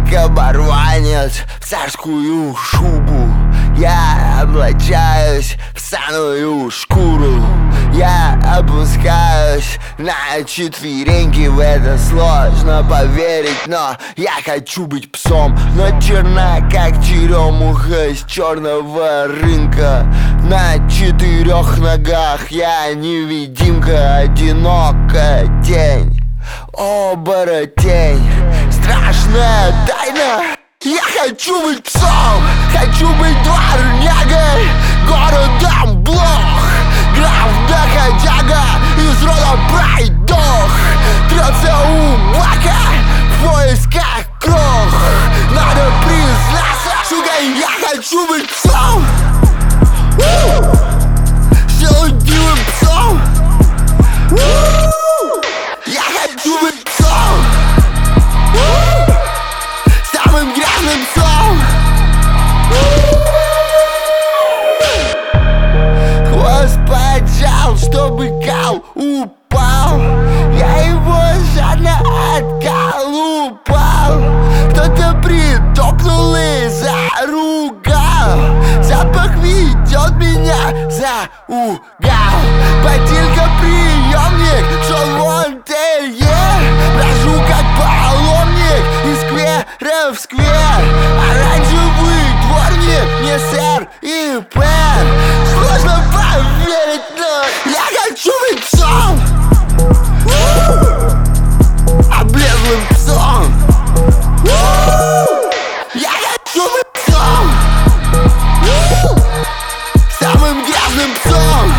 как оборванец в царскую шубу. Я облачаюсь в самую шкуру. Я опускаюсь на четвереньки. В это сложно поверить, но я хочу быть псом. Но черна, как черемуха с черного рынка. На 4 ногах я невидимка, одинокая тень, оборотень, страшная тайна. Я хочу быть псом, хочу быть дворнягой, городом блох, граф доходяга из рода пройдох. Трется у бака в поисках крох. Надо признаться, сука, я хочу быть псом, силудивым псом. Я хочу быть псом, самым грязным псом. Хвост поджал, чтобы кал упал. Я его жадно отколупал. Кто-то притопнул и заругал. Запах ведет меня за угол. Ботинка приемник, шел вон терьер. Брожу как паломник из сквера в сквер. Оранжевый дворник, не сэр и пэр. Сложно поверить, но я хочу быть псом, облезлым псом. Я хочу быть псом, самым грязным псом.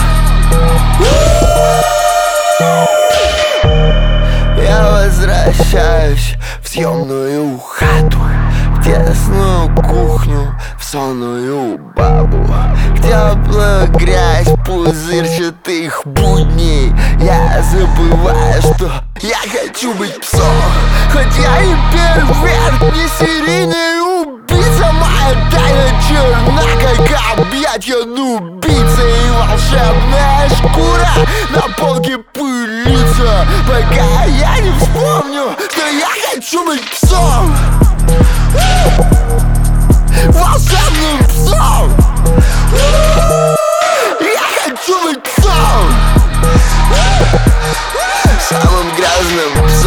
Я возвращаюсь в съемную хату, в тесную кухню, в сонную бабу, в теплую грязь пузырчатых будней. Я забываю, что я хочу быть псом. Хоть я и перверт, не серийный убийца, моя тайна черна, как объятья нубийца. И волшебная шкура на полке пылится, пока я не вспомню, что я хочу быть псом, волшебным псом. Я хочу быть псом, самым грязным